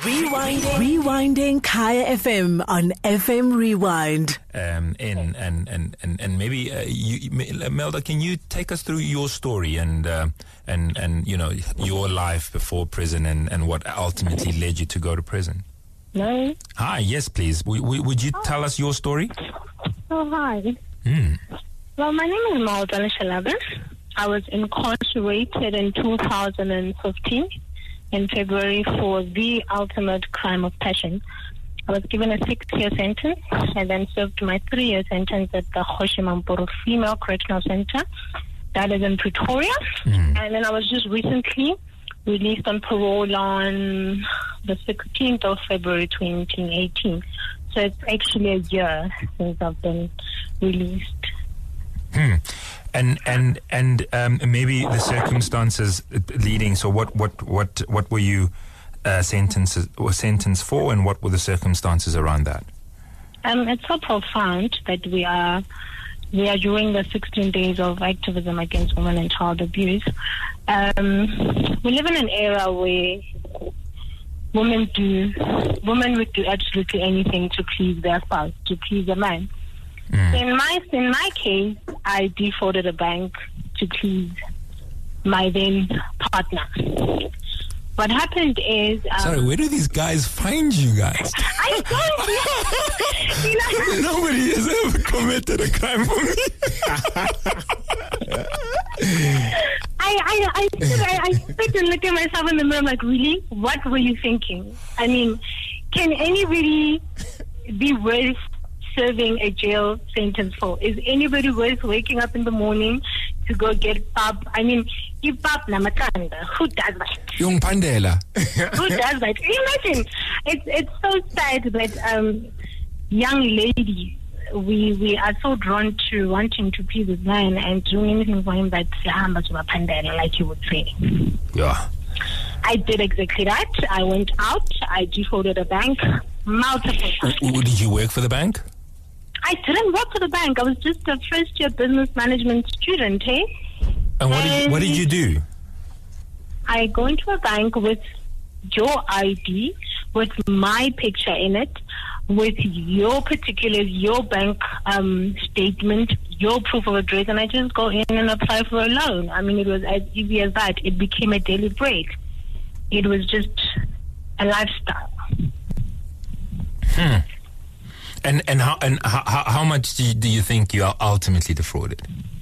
Rewinding Kaya FM on FM Rewind. And maybe Melda, can you take us through your story and you know, your life before prison and what ultimately led you to go to prison? No. Hi, yes, please. Would you tell us your story? Oh, hi. Well, my name is Melda Shalabas. I was incarcerated in 2015 in February for the ultimate crime of passion. I was given a 6-year sentence and then served my 3-year sentence at the Hoshimampuru Female Correctional Center. That is in Pretoria. And then I was just recently released on parole on the 16th of February 2018. So it's actually a year since I've been released. And maybe the circumstances leading. So what were you sentenced for, and what were the circumstances around that? It's so profound that we are during the 16 days of activism against women and child abuse. We live in an era where women would do absolutely anything to please their spouse, to please a man. In my case, I defrauded a bank to please my then partner. What happened is... Sorry, where do these guys find you guys? I don't know. Nobody has ever committed a crime for me. I sit and look at myself in the mirror, I'm like, really? What were you thinking? I mean, can anybody be worth serving a jail sentence for? Is anybody worth waking up in the morning to go get pap? I mean, give pap namatanda. Who does that? Young Pandela. Who does that? Imagine. It's so sad that young ladies, we are so drawn to wanting to please this man and doing anything for him that pandela, like you would say. Yeah. I did exactly that. I went out. I defrauded a bank multiple times. Did you work for the bank? I didn't work for the bank. I was just a first-year business management student, hey? And what did you do? I go into a bank with your ID, with my picture in it, with your particulars, your bank statement, your proof of address, and I just go in and apply for a loan. I mean, it was as easy as that. It became a daily bread. It was just a lifestyle. And how much do you think you ultimately defrauded?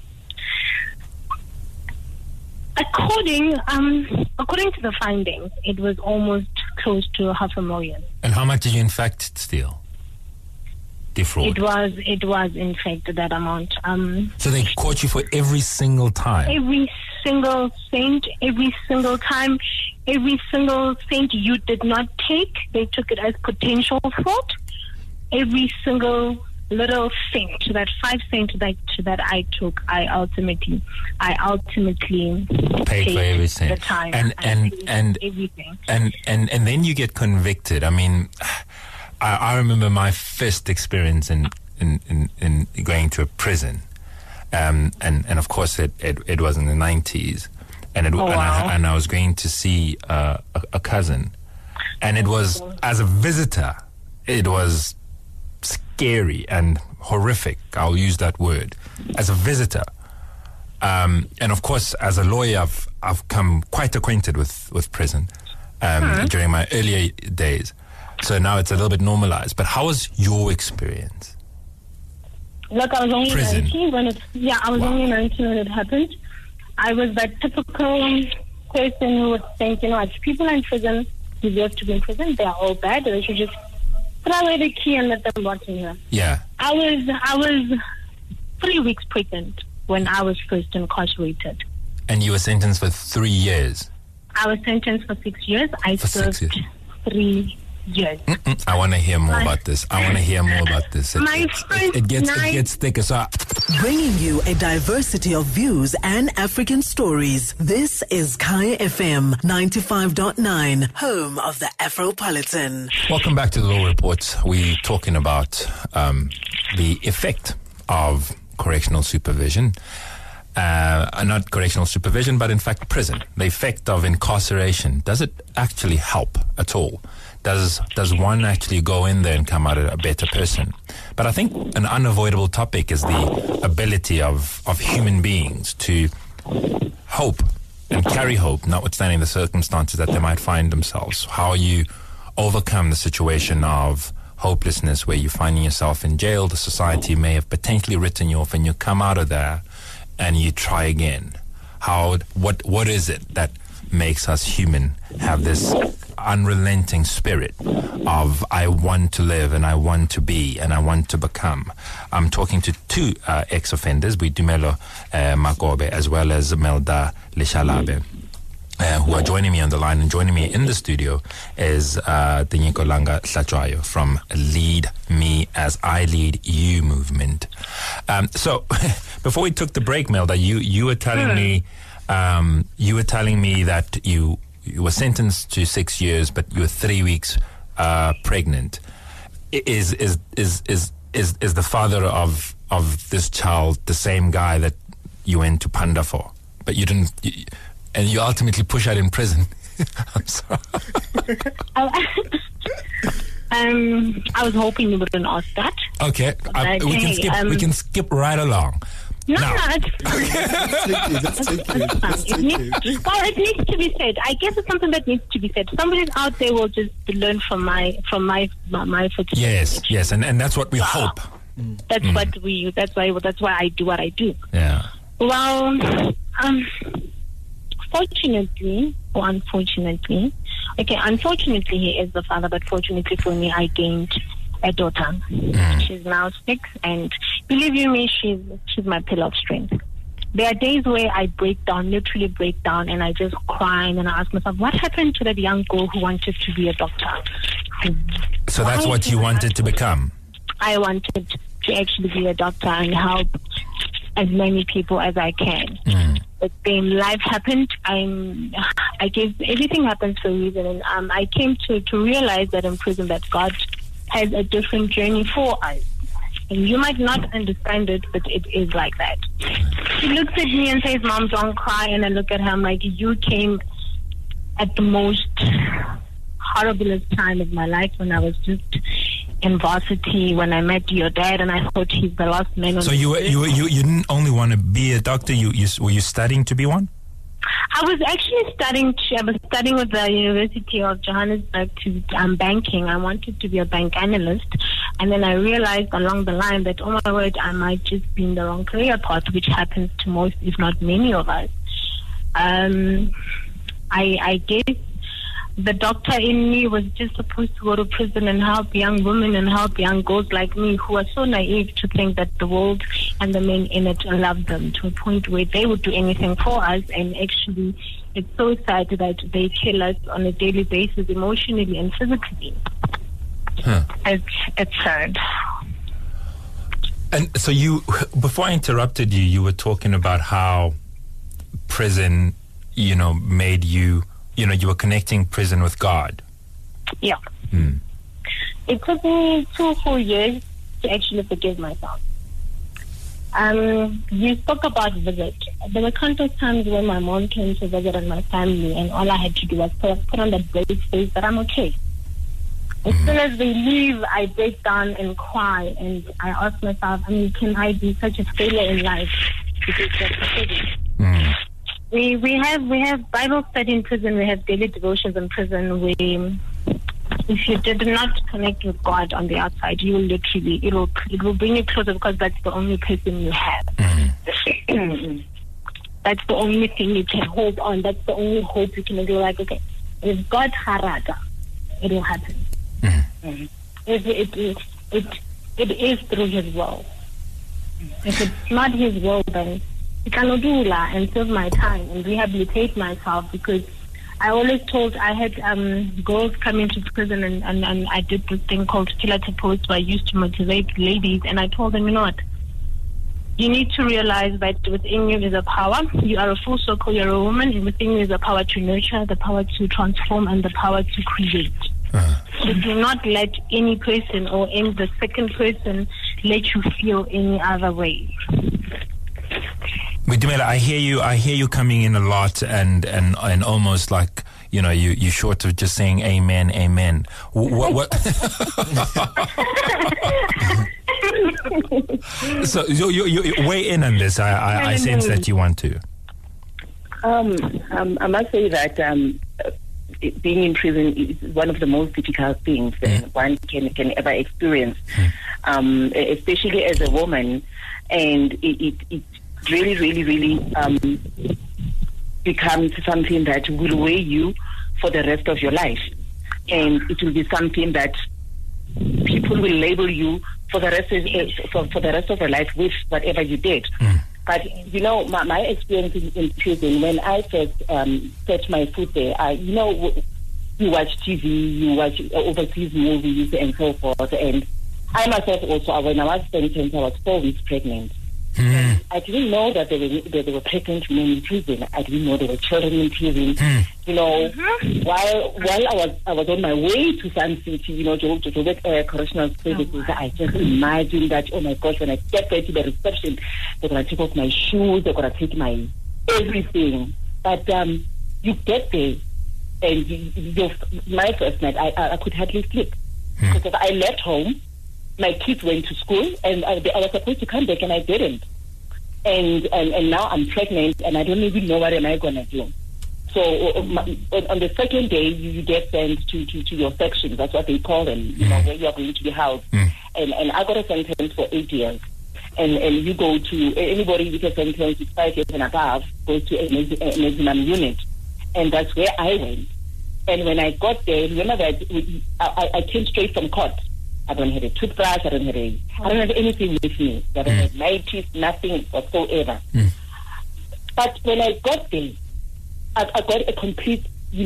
According to the findings, it was almost close to 500,000. And how much did you in fact steal? Defraud. It was in fact that amount. So they caught you for every single time. Every single cent, every single time, every single cent you did not take, they took it as potential fraud. Every single little cent, that 5 cents that I took, I ultimately paid for every cent. The time and everything. And then you get convicted. I mean, I remember my first experience in going to a prison, and of course it was in the 90s, and I was going to see a cousin, and it was, as a visitor, it was scary and horrific. I'll use that word. As a visitor, and of course, as a lawyer, I've come quite acquainted with prison during my earlier days. So now it's a little bit normalized. But how was your experience? Look, I was only Prison. 19 when only 19 when it happened. I was that typical person who would think, if people in prison deserve to be in prison, they are all bad. They should just throw away the key and let them rot in here. Yeah. I was 3 weeks pregnant when I was first incarcerated. And you were sentenced for 3 years? I was sentenced for 6 years. I served 3 years. I want to hear more about this. It gets thicker. So Bringing you a diversity of views and African stories. This is Kaya FM 95.9, home of the Afropolitan. welcome back to the Law Report. We're talking about the effect of correctional supervision. Not correctional supervision, but in fact prison. The effect of incarceration. Does it actually help at all does one actually go in there and come out a better person? But I think an unavoidable topic is the ability of human beings to hope and carry hope, notwithstanding the circumstances that they might find themselves. How you overcome the situation of hopelessness where you're finding yourself in jail, the society may have potentially written you off, and you come out of there and you try again. What is it that makes us human have this unrelenting spirit of I want to live and I want to be and I want to become? I'm talking to two ex-offenders, Boitumelo Makobe as well as Melda Leshalabe, who are joining me on the line. And joining me in the studio is Tinyiko Langa Hlatshwayo from Lead Me As I Lead You movement. So before we took the break, Melda, you were telling me that you were sentenced to 6 years, but you were 3 weeks pregnant. Is the father of this child the same guy that you went to Panda for, but you didn't, and you ultimately push out in prison? I'm sorry. I was hoping you wouldn't ask that. Okay, we can skip right along. No, Let's take it. Well, it needs to be said. I guess it's something that needs to be said. Somebody out there will just learn from my footsteps. Yes, and that's what we hope. That's That's why I do what I do. Yeah. Well, fortunately or unfortunately, unfortunately he is the father, but fortunately for me, I gained a daughter. She's now 6, and believe you me, she's my pillar of strength. There are days where I literally break down, and I just cry, and I ask myself, what happened to that young girl who wanted to be a doctor? So that's what you wanted to become? I wanted to actually be a doctor and help as many people as I can. But then life happened. I guess everything happens for a reason, and I came to realize that in prison that God has a different journey for us. And you might not understand it, but it is like that. She looks at me and says, Mom, don't cry. And I look at her, I'm like, you came at the most horriblest time of my life, when I was just in varsity, when I met your dad, and I thought he's the last man on So you didn't only want to be a doctor, were you studying to be one? I was actually studying with the University of Johannesburg to banking. I wanted to be a bank analyst, and then I realized along the line that, oh my word, I might just be in the wrong career path, which happens to most, if not many of us. I guess the doctor in me was just supposed to go to prison and help young women and help young girls like me who are so naive to think that the world and the men in it love them, to a point where they would do anything for us. And actually, it's so sad that they kill us on a daily basis, emotionally and physically. It's sad. And so before I interrupted you, you were talking about how prison, made you, you were connecting prison with God. Yeah. It took me 2 full years to actually forgive myself. You spoke about visit. There were countless times when my mom came to visit on my family, and all I had to do was put on that brave face that I'm okay. As soon as they leave, I break down and cry, and I ask myself, can I be such a failure in life because that's prison? We have Bible study in prison. We have daily devotions in prison. If you did not connect with God on the outside, you will literally it will bring you closer, because that's the only person you have. That's the only thing you can hold on. That's the only hope you can do. Like, okay, if God harada, it will happen. It is through His will. If it's not His will, then I cannot do that and serve my time and rehabilitate myself, because I always told, I had girls come into prison, and I did this thing called Killer to Post, where I used to motivate ladies, and I told them, you know what, you need to realize that within you is a power. You are a full circle, you're a woman, and within you is a power to nurture, the power to transform, and the power to create. So do not let any person or the second person let you feel any other way. Boitumelo, I hear you coming in a lot and almost like, you short of just saying amen, amen. What? So you weigh in on this. I sense that you want to. I must say that being in prison is one of the most difficult things that one can ever experience, especially as a woman, and it really, really, really becomes something that will weigh you for the rest of your life, and it will be something that people will label you for the rest of your life with whatever you did. But my experience in prison, when I first set my foot there, you watch TV, you watch overseas movies and so forth, and I myself also, when I was sentenced, I was 4 weeks pregnant. I didn't know that there were pregnant women in prison. I didn't know there were children in prison. While I was on my way to Sun City, to get correctional services, I just imagined that, oh my gosh, when I get there to the reception, they're going to take off my shoes, they're going to take my everything. But you get there, and my first night, I could hardly sleep. Because I left home, my kids went to school, and I was supposed to come back, and I didn't. And now I'm pregnant, and I don't even know what am I going to do. So on the second day, you get sent to your section. That's what they call them, where you are going to be housed. And I got a sentence for 8 years. And you go to, anybody with a sentence with 5 years and above goes to a maximum unit. And that's where I went. And when I got there, remember that I came straight from court. I don't have a toothbrush. I don't have anything with me. I don't have my teeth, nothing whatsoever. But when I got there, I got a complete,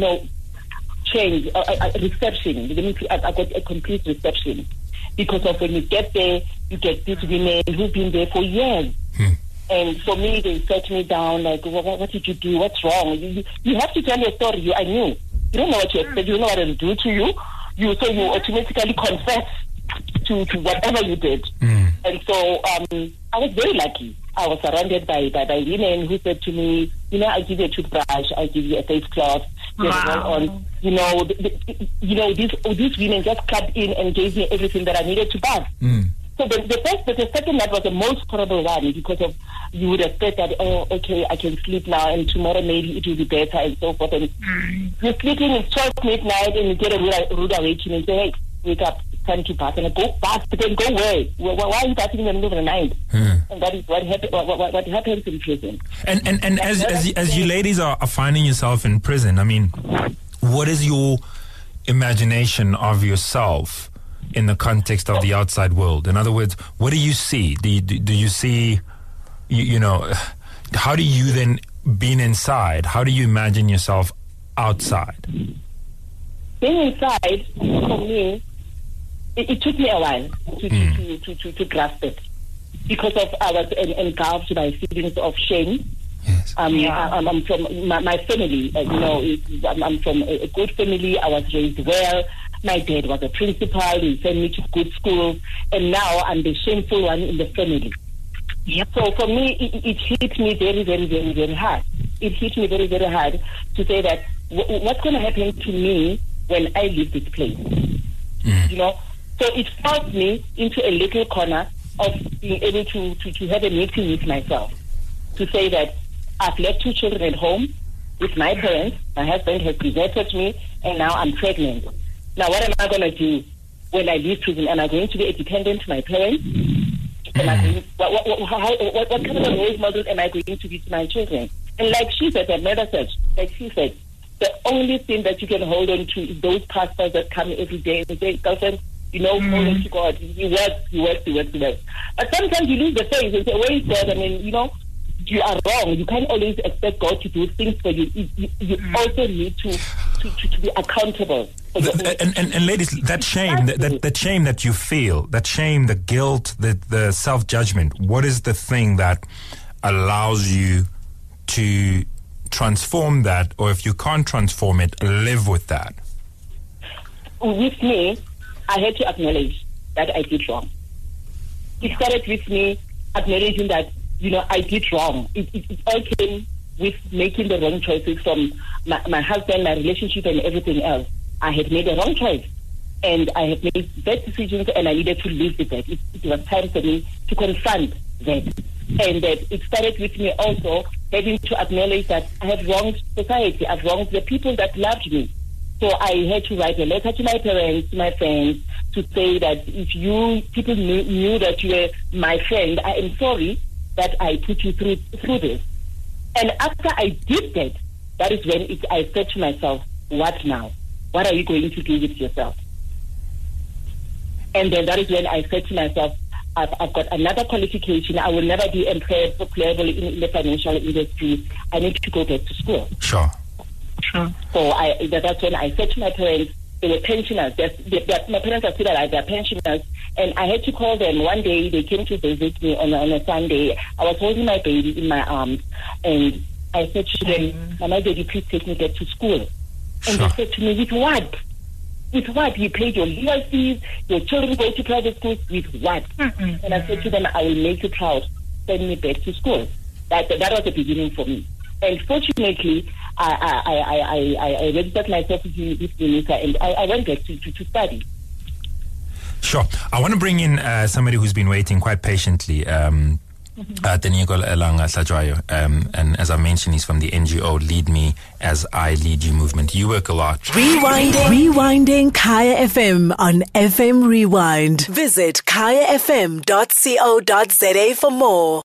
change, a reception. I got a complete reception because of when you get there, you get these women who've been there for years. And for me, they set me down like, what did you do? What's wrong? You have to tell your story. I knew. You don't know what you expect. You don't know what it'll do to you. So you automatically confess to whatever you did. And so I was very lucky. I was surrounded by women who said to me, I give you a toothbrush, I give you a face cloth. Wow. These women just cut in and gave me everything that I needed to bath. So the second night was the most horrible one because of, you would have said that, oh, okay, I can sleep now and tomorrow maybe it will be better and so forth. And you're sleeping at 12 midnight and you get a rude awakening and say, hey, wake up, it's time to bath. And I go bath, but then go away. Why are you bathing in the middle of the night? And that is what happens in prison. And as you ladies are finding yourself in prison, I mean, what is your imagination of yourself in the context of the outside world? In other words, what do you see? Do you see, how do you then, being inside, how do you imagine yourself outside? Being inside, for me, it took me a while to grasp it because of I was engulfed by feelings of shame. Yes. I'm from my family, I'm from a good family. I was raised well. My dad was a principal. He sent me to good schools, and now I'm the shameful one in the family. Yep. So for me, it hit me very, very, very, very hard. It hit me very, very hard to say that what's going to happen to me when I leave this place? So it forced me into a little corner of being able to have a meeting with myself, to say that I've left 2 children at home with my parents. My husband has deserted me, and now I'm pregnant. Now, what am I going to do when I leave prison? Am I going to be a dependent to my parents? What kind of a role model am I going to be to my children? And like she said, the only thing that you can hold on to is those pastors that come every day and say, girlfriend, hold on to God. He works. But sometimes you lose the faith and say, where is God? I mean, you are wrong. You can't always expect God to do things for you. You also need to be accountable. And ladies, that shame, that shame that you feel, that shame, the guilt, the self-judgment, what is the thing that allows you to transform that, or if you can't transform it, live with that? With me, I had to acknowledge that I did wrong. It started with me acknowledging that, I did wrong. It all came with making the wrong choices from my husband, my relationship, and everything else. I had made a wrong choice, and I had made bad decisions, and I needed to live with that. It was time for me to confront that, and that it started with me also having to acknowledge that I have wronged society, I've wronged the people that loved me. So I had to write a letter to my parents, to my friends, to say that if people knew that you were my friend, I am sorry that I put you through this. And after I did that, that is when I said to myself, what now? What are you going to do with yourself? And then that is when I said to myself, I've got another qualification. I will never be employable in the financial industry. I need to go back to school. Sure. So that's when I said to my parents, they were pensioners. My parents are still alive. They're pensioners. And I had to call them. One day, they came to visit me on a Sunday. I was holding my baby in my arms. And I said to them, Mama, Daddy, please take me back to school. And they said to me, with what? With what? You paid your legal fees, your children go to private schools, with what? And I said to them, I will make you proud. Send me back to school. That was the beginning for me. And fortunately, I registered myself with UNISA, and I went back to study. Sure. I want to bring in somebody who's been waiting quite patiently. Tenikol Elanga Sajwayo, and as I mentioned, he's from the NGO Lead Me As I Lead You movement. You work a lot. Rewinding Kaya FM on FM Rewind. Visit kayafm.co.za for more.